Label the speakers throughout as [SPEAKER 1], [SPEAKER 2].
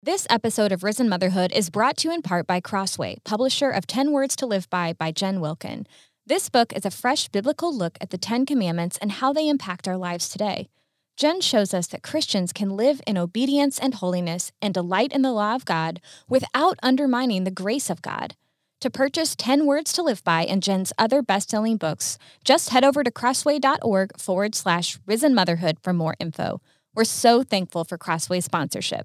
[SPEAKER 1] This episode of Risen Motherhood is brought to you in part by Crossway, publisher of 10 Words to Live by Jen Wilkin. This book is a fresh biblical look at the 10 Commandments and how they impact our lives today. Jen shows us that Christians can live in obedience and holiness and delight in the law of God without undermining the grace of God. To purchase 10 Words to Live By and Jen's other best-selling books, just head over to crossway.org/Risen Motherhood for more info. We're so thankful for Crossway's sponsorship.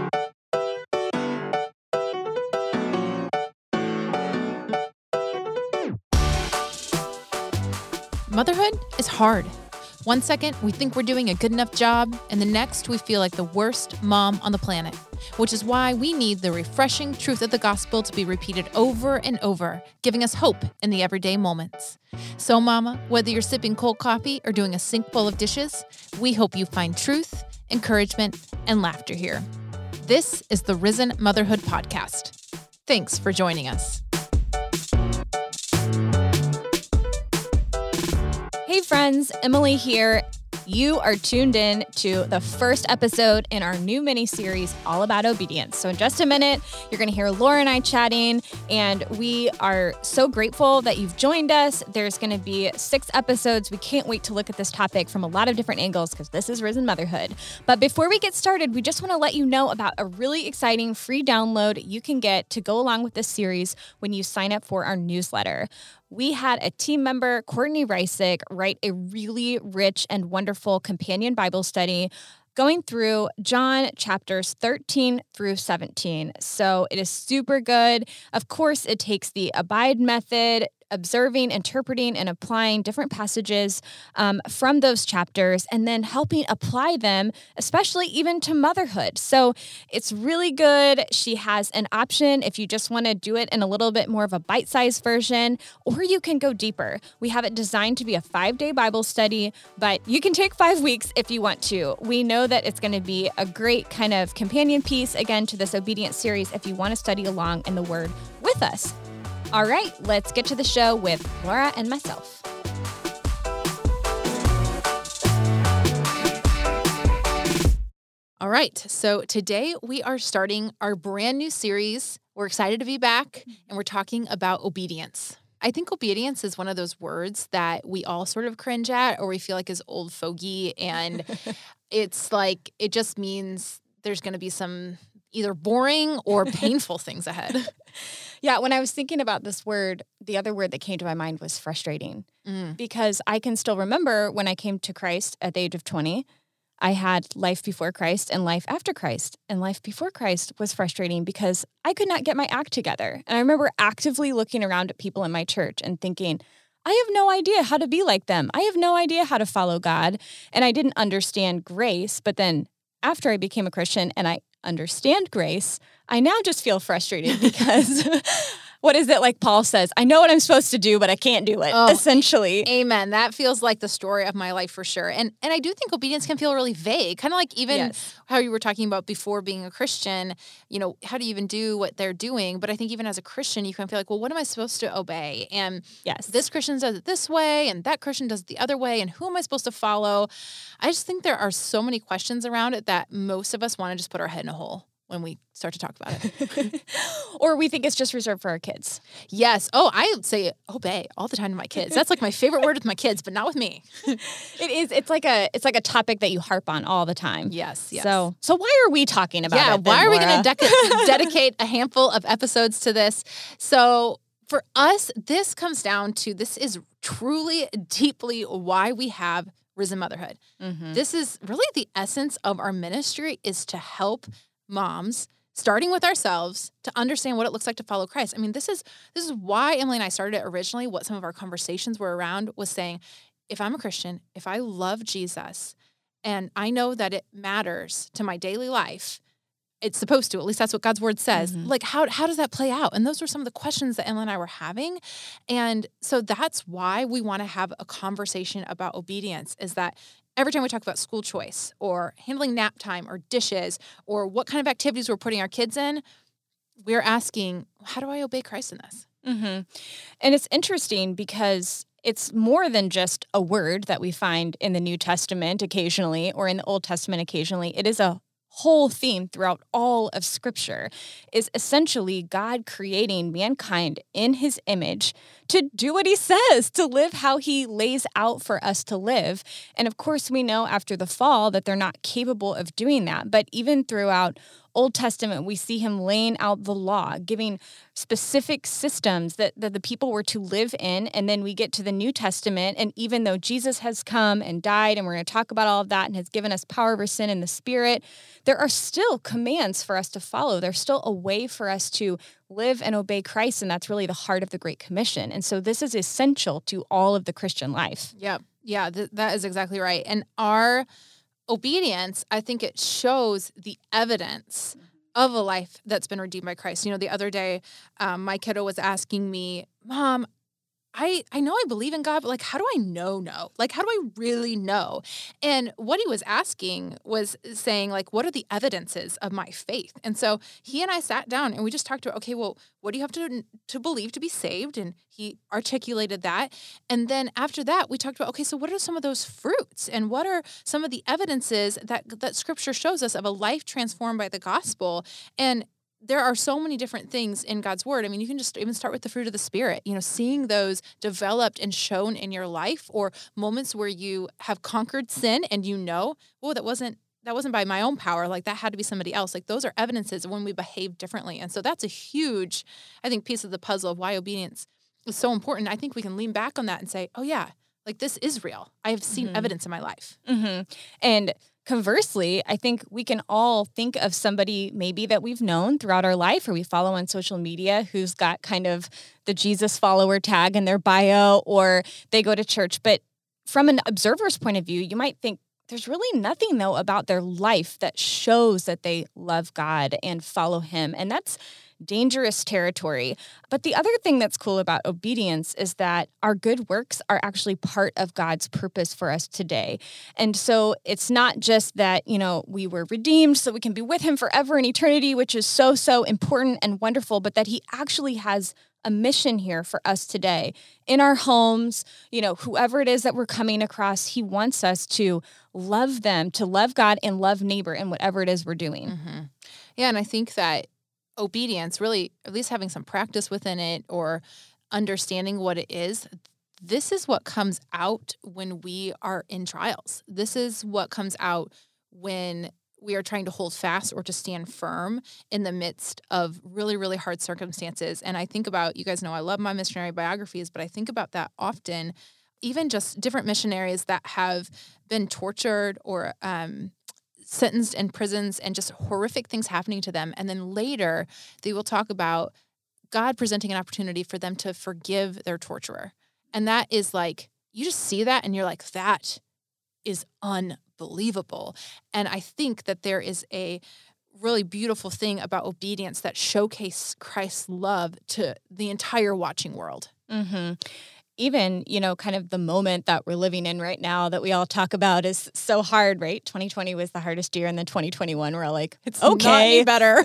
[SPEAKER 2] Motherhood is hard. One second, we think we're doing a good enough job, and the next, we feel like the worst mom on the planet, which is why we need the refreshing truth of the gospel to be repeated over and over, giving us hope in the everyday moments. So, Mama, whether you're sipping cold coffee or doing a sink full of dishes, we hope you find truth, encouragement, and laughter here. This is the Risen Motherhood Podcast. Thanks for joining us.
[SPEAKER 1] Hey friends, Emily here. You are tuned in to the first episode in our new mini-series all about obedience. So in just a minute, you're going to hear Laura and I chatting, and we are so grateful that you've joined us. There's going to be 6 episodes. We can't wait to look at this topic from a lot of different angles because this is Risen Motherhood. But before we get started, we just want to let you know about a really exciting free download you can get to go along with this series when you sign up for our newsletter. We had a team member, Courtney Reisick, write a really rich and wonderful companion Bible study going through John chapters 13 through 17. So it is super good. Of course, it takes the Abide method, observing, interpreting, and applying different passages from those chapters, and then helping apply them, especially even to motherhood. So it's really good. She has an option if you just want to do it in a little bit more of a bite-sized version, or you can go deeper. We have it designed to be a 5-day Bible study, but you can take 5 weeks if you want to. We know that it's going to be a great kind of companion piece, again, to this obedience series if you want to study along in the Word with us. All right, let's get to the show with Laura and myself.
[SPEAKER 2] All right, so today we are starting our brand new series. We're excited to be back, and we're talking about obedience. I think obedience is one of those words that we all sort of cringe at, or we feel like is old fogey, and it's like it just means there's going to be some either boring or painful things ahead.
[SPEAKER 1] Yeah, when I was thinking about this word, the other word that came to my mind was frustrating. Because I can still remember when I came to Christ at the age of 20, I had life before Christ and life after Christ. And life before Christ was frustrating because I could not get my act together. And I remember actively looking around at people in my church and thinking, I have no idea how to be like them. I have no idea how to follow God. And I didn't understand grace. But then after I became a Christian and I understand grace, I now just feel frustrated because what is it like Paul says? I know what I'm supposed to do, but I can't do it, essentially.
[SPEAKER 2] Amen. That feels like the story of my life for sure. And I do think obedience can feel really vague, kind of like even how you were talking about before being a Christian, you know, how do you even do what they're doing? But I think even as a Christian, you can feel like, well, what am I supposed to obey? And this Christian does it this way, and that Christian does it the other way, and who am I supposed to follow? I just think there are so many questions around it that most of us want to just put our head in a hole when we start to talk about it.
[SPEAKER 1] Or we think it's just reserved for our kids.
[SPEAKER 2] Yes. Oh, I say obey all the time to my kids. That's like my favorite word with my kids, but not with me.
[SPEAKER 1] It is. It's like a topic that you harp on all the time.
[SPEAKER 2] Yes.
[SPEAKER 1] So why are we talking about it?
[SPEAKER 2] Why are we going to dedicate a handful of episodes to this? So for us, this comes down to, this is truly, deeply why we have Risen Motherhood. This is really the essence of our ministry, is to help moms, starting with ourselves, to understand what it looks like to follow Christ. I mean, this is why Emily and I started it originally. What some of our conversations were around was saying, if I'm a Christian, if I love Jesus, and I know that it matters to my daily life, it's supposed to, at least that's what God's word says. Like, how does that play out? And those were some of the questions that Emily and I were having. And so that's why we want to have a conversation about obedience, is that every time we talk about school choice or handling nap time or dishes or what kind of activities we're putting our kids in, we're asking, how do I obey Christ in this?
[SPEAKER 1] And it's interesting because it's more than just a word that we find in the New Testament occasionally or in the Old Testament occasionally. It is a whole theme throughout all of Scripture is essentially God creating mankind in his image to do what he says, to live how he lays out for us to live. And of course, we know after the fall that they're not capable of doing that. But even throughout Old Testament, we see him laying out the law, giving specific systems that the people were to live in. And then we get to the New Testament. And even though Jesus has come and died, and we're going to talk about all of that and has given us power over sin in the Spirit, there are still commands for us to follow. There's still a way for us to live and obey Christ. And that's really the heart of the Great Commission. And so this is essential to all of the Christian life.
[SPEAKER 2] Yeah. Yeah, that is exactly right. And our obedience, I think it shows the evidence of a life that's been redeemed by Christ. The other day, my kiddo was asking me, Mom, I know I believe in God, but like, how do I know? Like, how do I really know? And what he was asking was saying, like, what are the evidences of my faith? And so he and I sat down and we just talked about, okay, well, what do you have to believe to be saved? And he articulated that. And then after that, we talked about, okay, so what are some of those fruits? And what are some of the evidences that Scripture shows us of a life transformed by the gospel? And there are so many different things in God's word. I mean, you can just even start with the fruit of the Spirit, seeing those developed and shown in your life, or moments where you have conquered sin and that wasn't by my own power. Like, that had to be somebody else. Like, those are evidences of when we behave differently. And so that's a huge, I think, piece of the puzzle of why obedience is so important. I think we can lean back on that and say, oh yeah, like, this is real. I have seen evidence in my life.
[SPEAKER 1] Mm-hmm. And conversely, I think we can all think of somebody maybe that we've known throughout our life or we follow on social media who's got kind of the Jesus follower tag in their bio, or they go to church. But from an observer's point of view, you might think there's really nothing, though, about their life that shows that they love God and follow him. And that's dangerous territory. But the other thing that's cool about obedience is that our good works are actually part of God's purpose for us today. And so it's not just that, we were redeemed so we can be with him forever in eternity, which is so, so important and wonderful, but that he actually has a mission here for us today in our homes, whoever it is that we're coming across. He wants us to love them, to love God and love neighbor in whatever it is we're doing.
[SPEAKER 2] Mm-hmm. Yeah. And I think that obedience, really, at least having some practice within it or understanding what it is, this is what comes out when we are in trials. This is what comes out when we are trying to hold fast or to stand firm in the midst of really, really hard circumstances. And I think about, you guys know I love my missionary biographies, but I think about that often, even just different missionaries that have been tortured or sentenced in prisons and just horrific things happening to them. And then later they will talk about God presenting an opportunity for them to forgive their torturer. And that is like, you just see that and you're like, that is unbelievable. And I think that there is a really beautiful thing about obedience that showcase Christ's love to the entire watching world.
[SPEAKER 1] Mm-hmm. Even, kind of the moment that we're living in right now that we all talk about is so hard, right? 2020 was the hardest year, and then 2021, we're all like,
[SPEAKER 2] it's okay, not any better.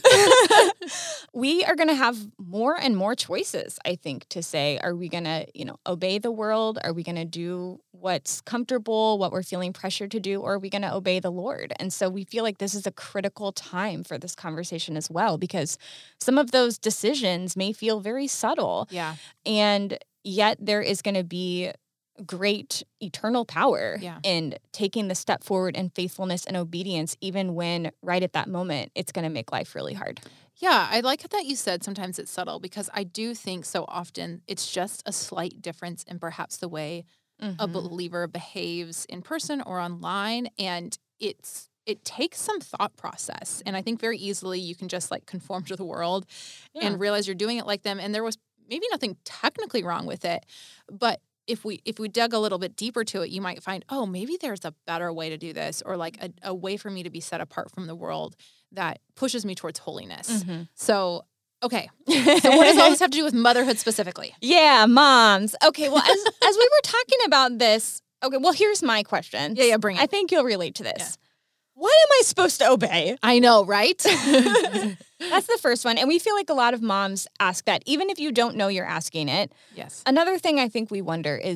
[SPEAKER 1] We are going to have more and more choices, I think, to say, are we going to, obey the world? Are we going to do what's comfortable, what we're feeling pressured to do, or are we going to obey the Lord? And so we feel like this is a critical time for this conversation as well, because some of those decisions may feel very subtle.
[SPEAKER 2] Yeah.
[SPEAKER 1] And yet there is going to be great eternal power in taking the step forward in faithfulness and obedience, even when right at that moment, it's going to make life really hard.
[SPEAKER 2] Yeah, I like that you said sometimes it's subtle, because I do think so often it's just a slight difference in perhaps the way a believer behaves in person or online. And it takes some thought process. And I think very easily you can just conform to the world and realize you're doing it like them. And there was maybe nothing technically wrong with it, but if we dug a little bit deeper to it, you might find, oh, maybe there's a better way to do this, or a way for me to be set apart from the world that pushes me towards holiness. Mm-hmm. So, okay. So what does all this have to do with motherhood specifically?
[SPEAKER 1] Yeah, moms. Okay, well, as we were talking about this, okay, well, here's my question.
[SPEAKER 2] Yeah, bring it.
[SPEAKER 1] I think you'll relate to this. Yeah. What am I supposed to obey?
[SPEAKER 2] I know, right?
[SPEAKER 1] That's the first one. And we feel like a lot of moms ask that, even if you don't know you're asking it.
[SPEAKER 2] Yes.
[SPEAKER 1] Another thing I think we wonder is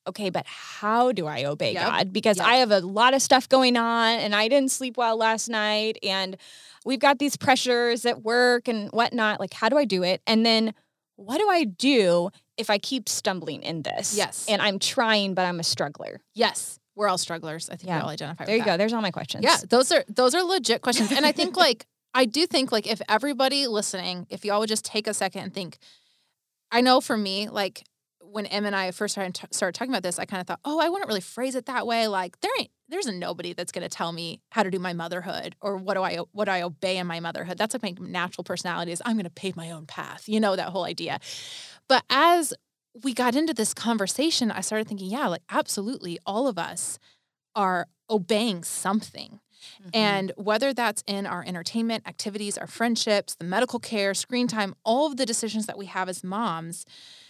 [SPEAKER 1] okay, but how do I obey
[SPEAKER 2] Yep.
[SPEAKER 1] God? Because
[SPEAKER 2] Yep.
[SPEAKER 1] I have a lot of stuff going on and I didn't sleep well last night and we've got these pressures at work and whatnot. Like, how do I do it? And then what do I do if I keep stumbling in this?
[SPEAKER 2] Yes.
[SPEAKER 1] And I'm trying, but I'm a struggler.
[SPEAKER 2] Yes. We're all strugglers. I think we all identify
[SPEAKER 1] There
[SPEAKER 2] with
[SPEAKER 1] you
[SPEAKER 2] that.
[SPEAKER 1] go. There's all my questions.
[SPEAKER 2] Yeah, those are legit questions. And I think I do think if everybody listening, if y'all would just take a second and think, I know for me, when Em and I first started talking about this, I kind of thought, oh, I wouldn't really phrase it that way. Like there's nobody that's going to tell me how to do my motherhood or what I obey in my motherhood. That's like my natural personality is I'm going to pave my own path. You know, that whole idea. But as we got into this conversation, I started thinking, yeah, absolutely all of us are obeying something. Mm-hmm. And whether that's in our entertainment activities, our friendships, the medical care, screen time, all of the decisions that we have as moms,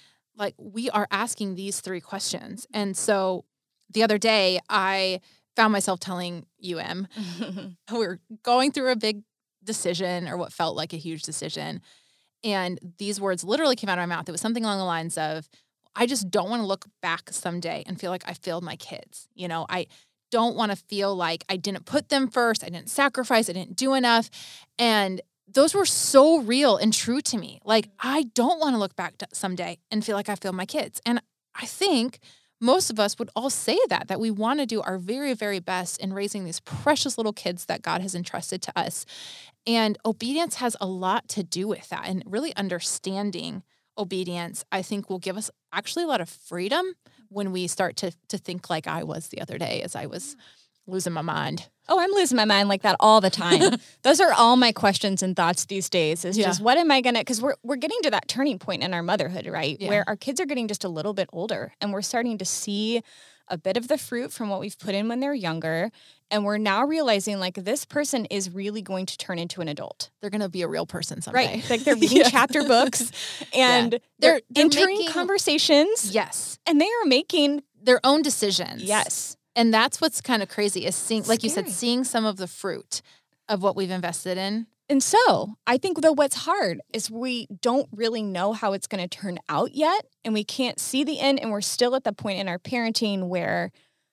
[SPEAKER 2] we are asking these 3 questions. And so the other day I found myself telling you, Em, we were going through a big decision or what felt like a huge decision. And these words literally came out of my mouth. It was something along the lines of, I just don't want to look back someday and feel like I failed my kids. You know, I don't want to feel like I didn't put them first. I didn't sacrifice. I didn't do enough. And those were so real and true to me. I don't want to look back to someday and feel like I failed my kids. And I think most of us would all say that we want to do our very, very best in raising these precious little kids that God has entrusted to us. And obedience has a lot to do with that. And really understanding obedience, I think, will give us actually a lot of freedom when we start to think like I was the other day as I was losing my mind.
[SPEAKER 1] Oh, I'm losing my mind like that all the time. Those are all my questions and thoughts these days is just what am I going to, because we're getting to that turning point in our motherhood, right? Yeah. Where our kids are getting just a little bit older and we're starting to see a bit of the fruit from what we've put in when they're younger. And we're now realizing this person is really going to turn into an adult.
[SPEAKER 2] They're going to be a real person someday.
[SPEAKER 1] Right. They're reading chapter books and they're entering conversations.
[SPEAKER 2] Yes.
[SPEAKER 1] And they are making
[SPEAKER 2] their own decisions.
[SPEAKER 1] Yes.
[SPEAKER 2] And that's what's kind of crazy is seeing, like you said, seeing some of the fruit of what we've invested in.
[SPEAKER 1] And so I think though what's hard is we don't really know how it's going to turn out yet. And we can't see the end. And we're still at the point in our parenting where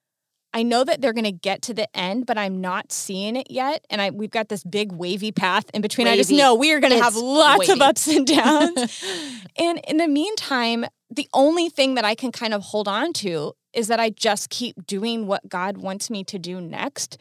[SPEAKER 1] I know that they're going to get to the end, but I'm not seeing it yet. And we've got this big wavy path in between. I just know we are going to have lots of ups and downs. And in the meantime, the only thing that I can kind of hold on to is that I just keep doing what God wants me to do next,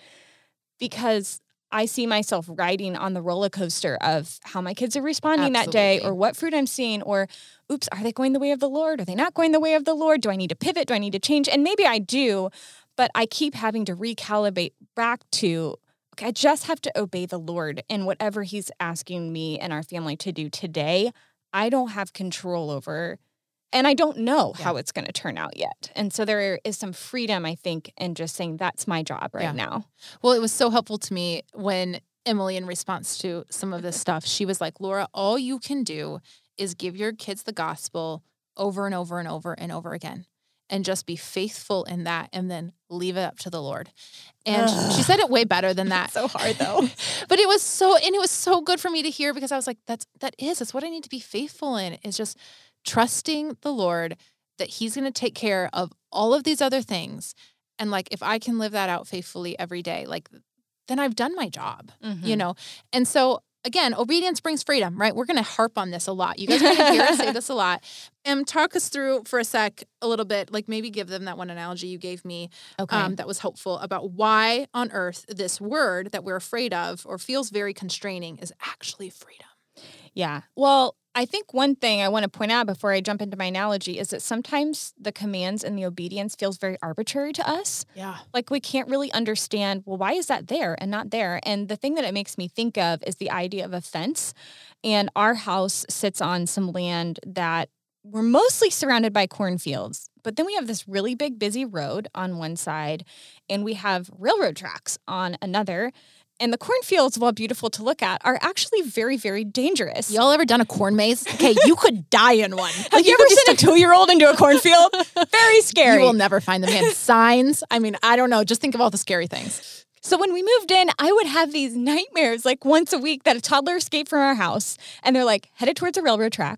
[SPEAKER 1] because I see myself riding on the roller coaster of how my kids are responding that day, or what fruit I'm seeing, or, oops, are they going the way of the Lord? Are they not going the way of the Lord? Do I need to pivot? Do I need to change? And maybe I do, but I keep having to recalibrate back to, okay, I just have to obey the Lord in whatever he's asking me and our family to do today. I don't have control over. And I don't know how it's going to turn out yet. And so there is some freedom, I think, in just saying that's my job right now.
[SPEAKER 2] Well, it was so helpful to me when Emily, in response to some of this stuff, she was like, Laura, all you can do is give your kids the gospel over and over and over and over again. And just be faithful in that and then leave it up to the Lord. And she said it way better than that.
[SPEAKER 1] So hard though.
[SPEAKER 2] But it was so good for me to hear, because I was like, that's what I need to be faithful in, is just trusting the Lord that he's going to take care of all of these other things. And if I can live that out faithfully every day, then I've done my job, you know? And so again, obedience brings freedom, right? We're going to harp on this a lot. You guys are going to hear us say this a lot. Talk us through for a little bit, maybe give them that one analogy you gave me that was helpful about why on earth this word that we're afraid of or feels very constraining is actually freedom.
[SPEAKER 1] Yeah. Well, I think one thing I want to point out before I jump into my analogy is that sometimes the commands and the obedience feels very arbitrary to us.
[SPEAKER 2] Yeah.
[SPEAKER 1] We can't really understand, well, why is that there and not there? And the thing that it makes me think of is the idea of a fence. And our house sits on some land that we're mostly surrounded by cornfields. But then we have this really big, busy road on one side, and we have railroad tracks on another. And the cornfields, while beautiful to look at, are actually very, very dangerous.
[SPEAKER 2] Y'all ever done a corn maze? Okay, you could die in one.
[SPEAKER 1] Have you ever sent a 2-year-old into a cornfield? Very scary.
[SPEAKER 2] You will never find them. And signs. I mean, I don't know. Just think of all the scary things.
[SPEAKER 1] So when we moved in, I would have these nightmares once a week that a toddler escaped from our house. And they're headed towards the railroad tracks.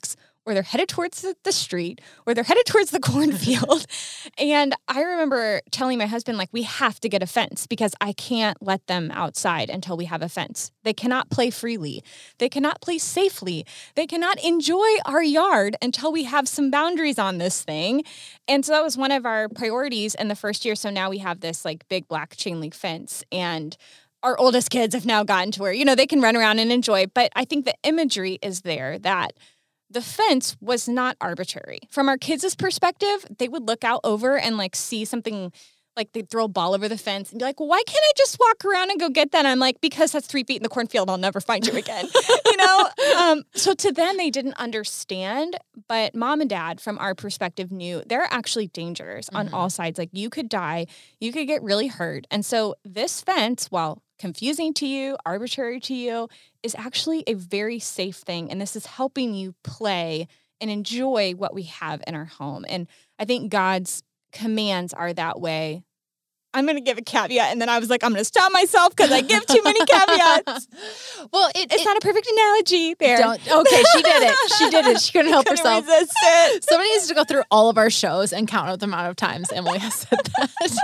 [SPEAKER 1] or they're headed towards the street, or they're headed towards the cornfield. And I remember telling my husband, like, we have to get a fence because I can't let them outside until we have a fence. They cannot play freely. They cannot play safely. They cannot enjoy our yard until we have some boundaries on this thing. And so that was one of our priorities in the first year. So now we have this like big black chain link fence, and our oldest kids have now gotten to where, you know, they can run around and enjoy. But I think the imagery is there that the fence was not arbitrary. From our kids' perspective, they would look out over and like see something, like they'd throw a ball over the fence and be like, well, why can't I just walk around and go get that? I'm like, because that's 3 feet in the cornfield. I'll never find you again. You know? So to them, they didn't understand. But mom and dad, from our perspective, knew there are actually dangers on all sides. Like you could die, you could get really hurt. And so this fence, while confusing to you, arbitrary to you, is actually a very safe thing. And this is helping you play and enjoy what we have in our home. And I think God's commands are that way. I'm going to give a caveat. And then I was like, I'm going to stop myself because I give too many caveats.
[SPEAKER 2] Well,
[SPEAKER 1] it's not a perfect analogy there.
[SPEAKER 2] Okay, she did it. She did it. She couldn't help herself.
[SPEAKER 1] Resist it.
[SPEAKER 2] Somebody needs to go through all of our shows and count the amount of times Emily has said that.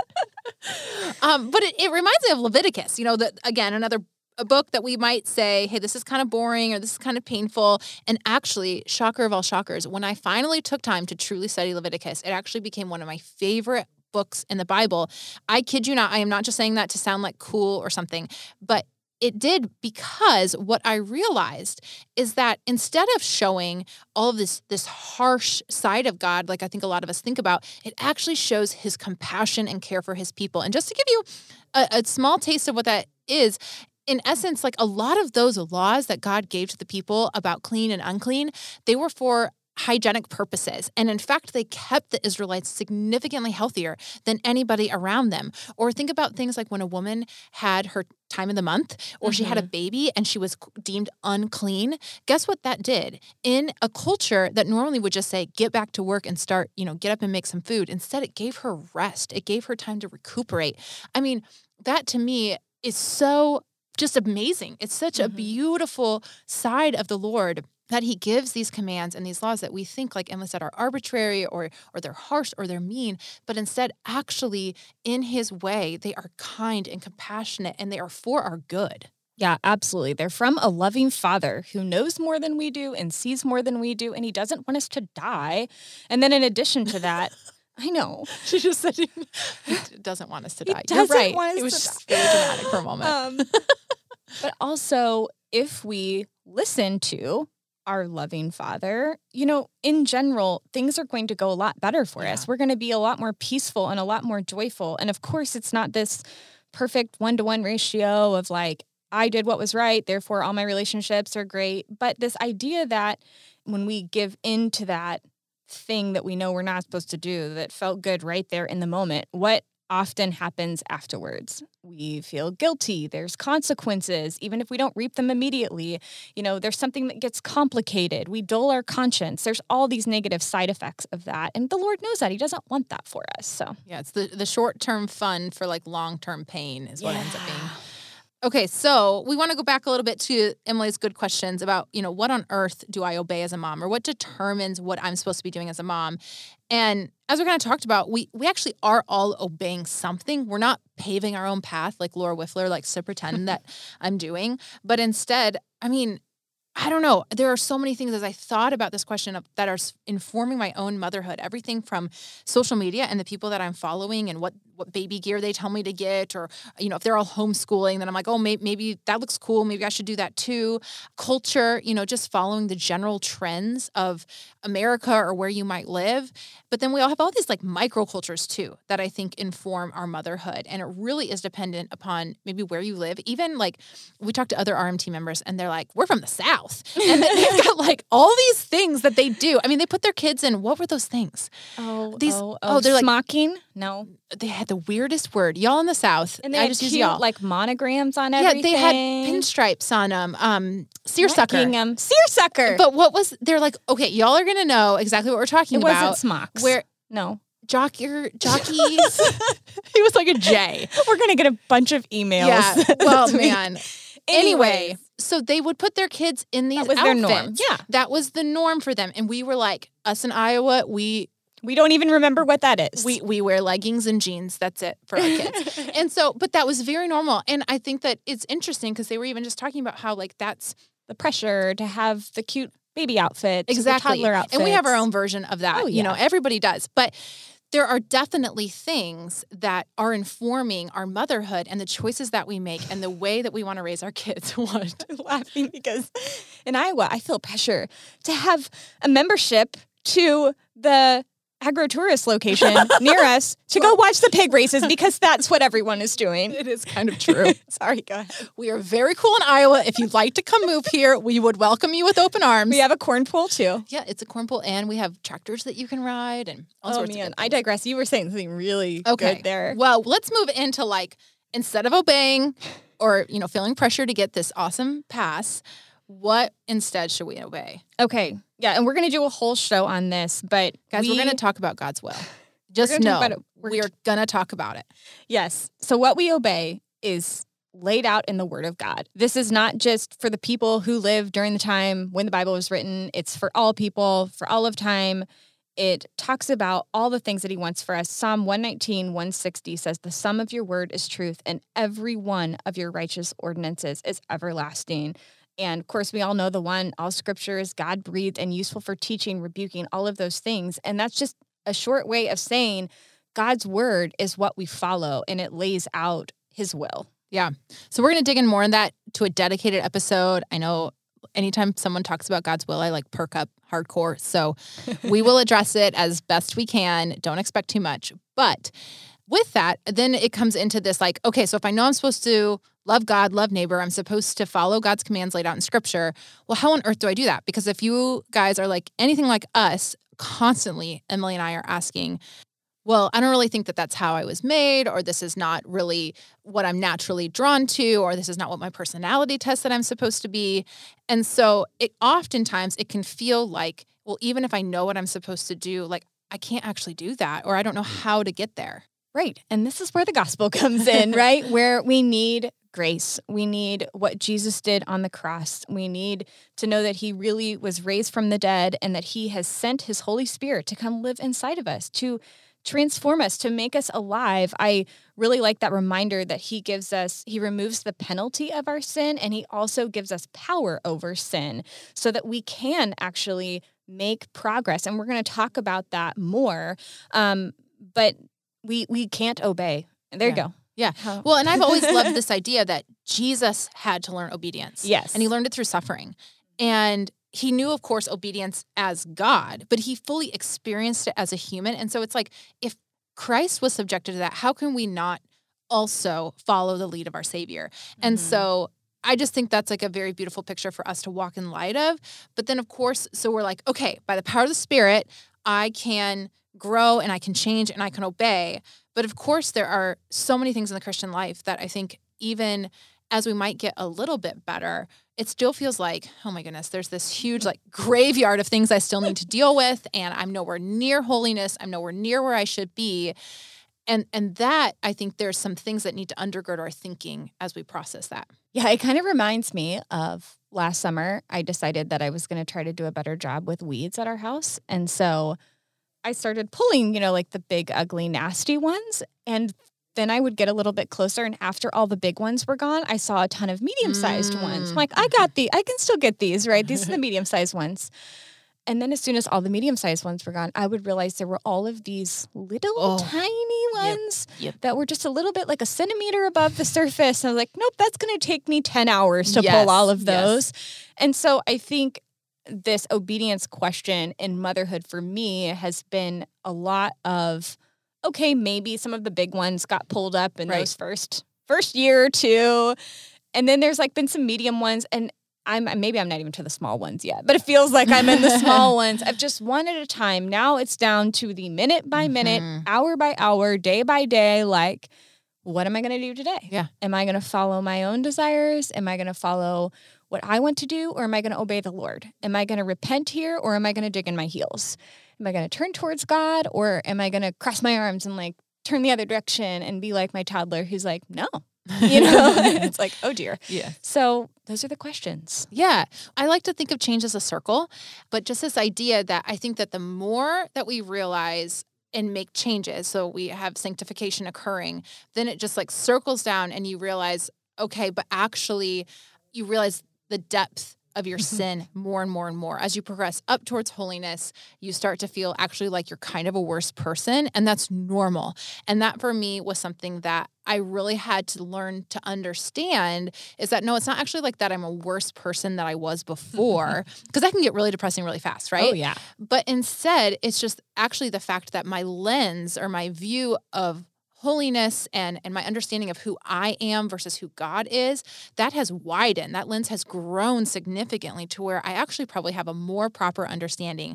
[SPEAKER 2] But it reminds me of Leviticus, you know, that again, a book that we might say, hey, this is kind of boring or this is kind of painful. And actually, shocker of all shockers, when I finally took time to truly study Leviticus, it actually became one of my favorite books in the Bible. I kid you not, I am not just saying that to sound like cool or something, but it did, because what I realized is that instead of showing all of this harsh side of God, like I think a lot of us think about, it actually shows his compassion and care for his people. And just to give you a small taste of what that is, in essence, like a lot of those laws that God gave to the people about clean and unclean, they were for hygienic purposes. And in fact, they kept the Israelites significantly healthier than anybody around them. Or think about things like when a woman had her time of the month, or she had a baby and she was deemed unclean. Guess what that did? In a culture that normally would just say, get back to work and start, get up and make some food. Instead, it gave her rest. It gave her time to recuperate. I mean, that to me is so just amazing. It's such a beautiful side of the Lord that he gives these commands and these laws that we think, like Emily said, are arbitrary or they're harsh or they're mean, but instead actually in his way, they are kind and compassionate and they are for our good.
[SPEAKER 1] Yeah, absolutely. They're from a loving Father who knows more than we do and sees more than we do, and he doesn't want us to die. And then in addition to that, I know.
[SPEAKER 2] She just said he doesn't want us to die.
[SPEAKER 1] You're right.
[SPEAKER 2] It was just very dramatic for a moment.
[SPEAKER 1] But also, if we listen to our loving Father, in general, things are going to go a lot better for us. We're going to be a lot more peaceful and a lot more joyful. And of course, it's not this perfect 1-to-1 ratio of like, I did what was right, therefore all my relationships are great. But this idea that when we give into that thing that we know we're not supposed to do, that felt good right there in the moment, what often happens afterwards? We feel guilty. There's consequences, even if we don't reap them immediately. There's something that gets complicated. We dull our conscience. There's all these negative side effects of that. And the Lord knows that. He doesn't want that for us. So
[SPEAKER 2] yeah, it's the short-term fun for like long-term pain is what ends up being. Okay, so we want to go back a little bit to Emily's good questions about, what on earth do I obey as a mom, or what determines what I'm supposed to be doing as a mom? And as we kind of talked about, we actually are all obeying something. We're not paving our own path like Laura Whiffler likes to pretend that I'm doing. But instead, I don't know. There are so many things as I thought about this question that are informing my own motherhood. Everything from social media and the people that I'm following and what baby gear they tell me to get, or, if they're all homeschooling, then I'm like, oh, maybe that looks cool. Maybe I should do that too. Culture, just following the general trends of America or where you might live. But then we all have all these like microcultures too that I think inform our motherhood. And it really is dependent upon maybe where you live. Even like we talk to other RMT members and they're like, we're from the South. And then they've got like all these things that they do. They put their kids in, what were those things?
[SPEAKER 1] They're like smocking? No.
[SPEAKER 2] They had the weirdest word. Y'all in the South.
[SPEAKER 1] And they had cute, like monograms on everything.
[SPEAKER 2] Yeah, they had pinstripes on them. Seersucker.
[SPEAKER 1] Seersucker.
[SPEAKER 2] But they're like, okay, y'all are going to know exactly what we're talking about.
[SPEAKER 1] It wasn't smocks. No.
[SPEAKER 2] Jockeys. He was like a J.
[SPEAKER 1] We're going to get a bunch of emails.
[SPEAKER 2] Yeah. Well, man.
[SPEAKER 1] Anyway.
[SPEAKER 2] So they would put their kids in these
[SPEAKER 1] That was
[SPEAKER 2] outfits.
[SPEAKER 1] their norm. Yeah.
[SPEAKER 2] That was the norm for them. And we were like, us in Iowa, we
[SPEAKER 1] don't even remember what that is.
[SPEAKER 2] We wear leggings and jeans. That's it for our kids. And so, but that was very normal. And I think that it's interesting because they were even just talking about how like that's
[SPEAKER 1] the pressure to have the cute baby outfit,
[SPEAKER 2] exactly.
[SPEAKER 1] the toddler outfit.
[SPEAKER 2] And we have our own version of that.
[SPEAKER 1] Oh, yeah.
[SPEAKER 2] You know, everybody does. But there are definitely things that are informing our motherhood and the choices that we make and the way that we want to raise our kids. What?
[SPEAKER 1] I'm laughing because in Iowa, I feel pressure to have a membership to the agrotourist location near us to go watch the pig races because that's what everyone is doing.
[SPEAKER 2] It is kind of true.
[SPEAKER 1] Sorry, go ahead.
[SPEAKER 2] We are very cool in Iowa. If you'd like to come move here, we would welcome you with open arms.
[SPEAKER 1] We have a corn pool too.
[SPEAKER 2] Yeah, it's a corn pool, and we have tractors that you can ride and all sorts of good things.
[SPEAKER 1] I digress. You were saying something really good there.
[SPEAKER 2] Well, let's move into like, instead of obeying or, you know, feeling pressure to get this awesome pass, what instead should we obey?
[SPEAKER 1] Okay. Yeah, and we're going to do a whole show on this, but
[SPEAKER 2] Guys, we're going to talk about God's will. Just know we're going to talk about it.
[SPEAKER 1] Yes. So what we obey is laid out in the Word of God. This is not just for the people who lived during the time when the Bible was written. It's for all people, for all of time. It talks about all the things that he wants for us. Psalm 119, 160 says, the sum of your word is truth, and every one of your righteous ordinances is everlasting. And of course, we all know the one, all scripture is God-breathed and useful for teaching, rebuking, all of those things. And that's just a short way of saying God's word is what we follow, and it lays out his will.
[SPEAKER 2] Yeah. So we're going to dig in more on that to a dedicated episode. I know anytime someone talks about God's will, I like perk up hardcore. So we will address it as best we can. Don't expect too much. But with that, then it comes into this like, okay, so if I know I'm supposed to love God, love neighbor, I'm supposed to follow God's commands laid out in scripture. Well, how on earth do I do that? Because if you guys are like anything like us, constantly, Emily and I are asking, well, I don't really think that that's how I was made, or this is not really what I'm naturally drawn to, or this is not what my personality test that I'm supposed to be. And so oftentimes it can feel like, well, even if I know what I'm supposed to do, like I can't actually do that, or I don't know how to get there.
[SPEAKER 1] Right. And this is where the gospel comes in, right? Where we need grace. We need what Jesus did on the cross. We need to know that he really was raised from the dead and that he has sent his Holy Spirit to come live inside of us, to transform us, to make us alive. I really like that reminder that he removes the penalty of our sin, and he also gives us power over sin so that we can actually make progress. And we're going to talk about that more. But we can't obey. And there you go.
[SPEAKER 2] Yeah. Well, and I've always loved this idea that Jesus had to learn obedience.
[SPEAKER 1] Yes.
[SPEAKER 2] And he learned it through suffering. And he knew, of course, obedience as God, but he fully experienced it as a human. And so it's like, if Christ was subjected to that, how can we not also follow the lead of our Savior? And so I just think that's like a very beautiful picture for us to walk in light of. But then, of course, so we're like, okay, by the power of the Spirit, I can grow and I can change and I can obey. But of course, there are so many things in the Christian life that I think even as we might get a little bit better, it still feels like, oh my goodness, there's this huge like graveyard of things I still need to deal with. And I'm nowhere near holiness. I'm nowhere near where I should be. And that, I think there's some things that need to undergird our thinking as we process that.
[SPEAKER 1] Yeah, it kind of reminds me of last summer. I decided that I was going to try to do a better job with weeds at our house. And so I started pulling, like the big, ugly, nasty ones. And then I would get a little bit closer. And after all the big ones were gone, I saw a ton of medium-sized ones. I'm like, I can still get these, right? These are the medium-sized ones. And then as soon as all the medium-sized ones were gone, I would realize there were all of these little tiny ones that were just a little bit like a centimeter above the surface. And I was like, nope, that's going to take me 10 hours to pull all of those. And so I think this obedience question in motherhood for me has been a lot of, okay, maybe some of the big ones got pulled up in those first year or two. And then there's like been some medium ones, and I'm not even to the small ones yet, but it feels like I'm in the small ones. I've just one at a time. Now it's down to the minute by minute, hour by hour, day by day, like, what am I going to do today?
[SPEAKER 2] Yeah.
[SPEAKER 1] Am I going to follow my own desires? Am I going to follow what I want to do, or am I going to obey the Lord? Am I going to repent here, or am I going to dig in my heels? Am I going to turn towards God, or am I going to cross my arms and like turn the other direction and be like my toddler who's like, no, It's like, oh dear.
[SPEAKER 2] Yeah.
[SPEAKER 1] So those are the questions.
[SPEAKER 2] Yeah. I like to think of change as a circle, but just this idea that I think that the more that we realize and make changes, so we have sanctification occurring, then it just like circles down and you realize, okay, but actually you realize the depth of your sin more and more and more. As you progress up towards holiness, you start to feel actually like you're kind of a worse person, and that's normal. And that for me was something that I really had to learn to understand, is that no, it's not actually like that I'm a worse person than I was before, because that can get really depressing really fast, right?
[SPEAKER 1] Oh, yeah.
[SPEAKER 2] But instead, it's just actually the fact that my lens or my view of holiness and my understanding of who I am versus who God is, that has widened. That lens has grown significantly to where I actually probably have a more proper understanding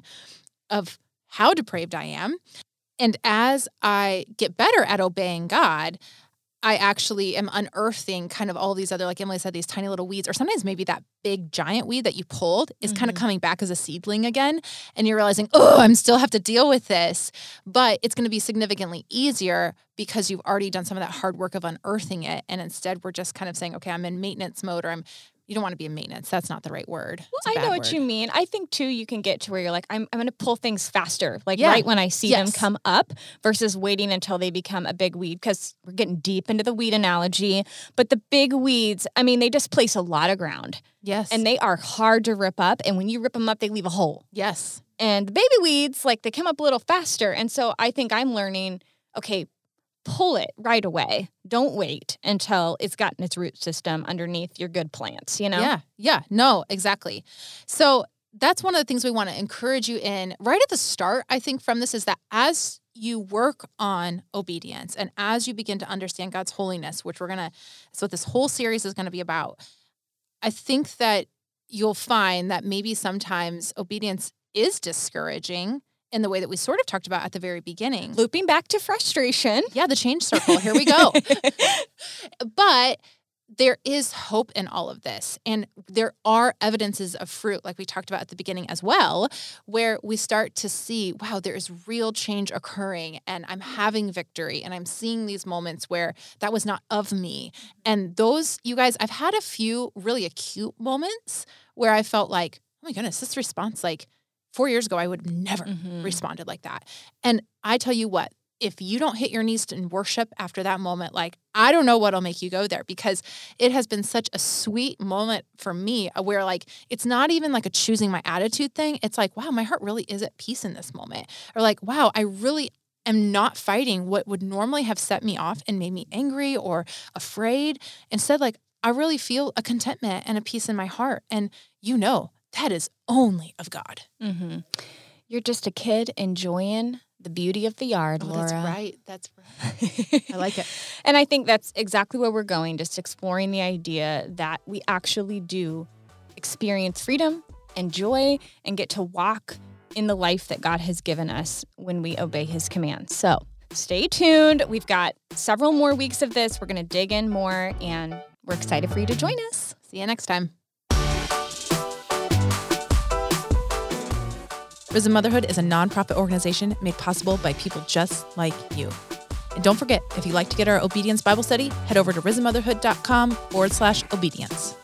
[SPEAKER 2] of how depraved I am. And as I get better at obeying God, I actually am unearthing kind of all these other, like Emily said, these tiny little weeds, or sometimes maybe that big giant weed that you pulled is kind of coming back as a seedling again. And you're realizing, oh, I'm still have to deal with this, but it's going to be significantly easier because you've already done some of that hard work of unearthing it. And instead we're just kind of saying, okay, I'm in maintenance mode, or you don't want to be in maintenance. That's not the right word.
[SPEAKER 1] Well, I know what you mean. I think too, you can get to where you're like, I'm going to pull things faster, like
[SPEAKER 2] Yeah.
[SPEAKER 1] right when I see them
[SPEAKER 2] Yes.
[SPEAKER 1] come up versus waiting until they become a big weed, because we're getting deep into the weed analogy. But the big weeds, I mean, they displace a lot of ground
[SPEAKER 2] Yes.
[SPEAKER 1] and they are hard to rip up. And when you rip them up, they leave a hole.
[SPEAKER 2] yes.
[SPEAKER 1] And the baby weeds, like they come up a little faster. And so I think I'm learning, okay, pull it right away. Don't wait until it's gotten its root system underneath your good plants,
[SPEAKER 2] Yeah. Yeah. No, exactly. So that's one of the things we want to encourage you in right at the start, I think, from this, is that as you work on obedience and as you begin to understand God's holiness, which that's what this whole series is going to be about, I think that you'll find that maybe sometimes obedience is discouraging in the way that we sort of talked about at the very beginning.
[SPEAKER 1] Looping back to frustration.
[SPEAKER 2] Yeah, the change circle. Here we go. But there is hope in all of this. And there are evidences of fruit, like we talked about at the beginning as well, where we start to see, wow, there is real change occurring and I'm having victory. And I'm seeing these moments where that was not of me. And those, you guys, I've had a few really acute moments where I felt like, oh my goodness, this response, like 4 years ago, I would have never responded like that. And I tell you what, if you don't hit your knees in worship after that moment, like, I don't know what'll make you go there, because it has been such a sweet moment for me where, like, it's not even like a choosing my attitude thing. It's like, wow, my heart really is at peace in this moment. Or like, wow, I really am not fighting what would normally have set me off and made me angry or afraid. Instead, like, I really feel a contentment and a peace in my heart. And that is only of God.
[SPEAKER 1] Mm-hmm. You're just a kid enjoying the beauty of the yard, Laura.
[SPEAKER 2] That's right. I like it.
[SPEAKER 1] And I think that's exactly where we're going, just exploring the idea that we actually do experience freedom and joy and get to walk in the life that God has given us when we obey his commands. So stay tuned. We've got several more weeks of this. We're going to dig in more, and we're excited for you to join us.
[SPEAKER 2] See you next time. Risen Motherhood is a nonprofit organization made possible by people just like you. And don't forget, if you'd like to get our obedience Bible study, head over to risenmotherhood.com/obedience.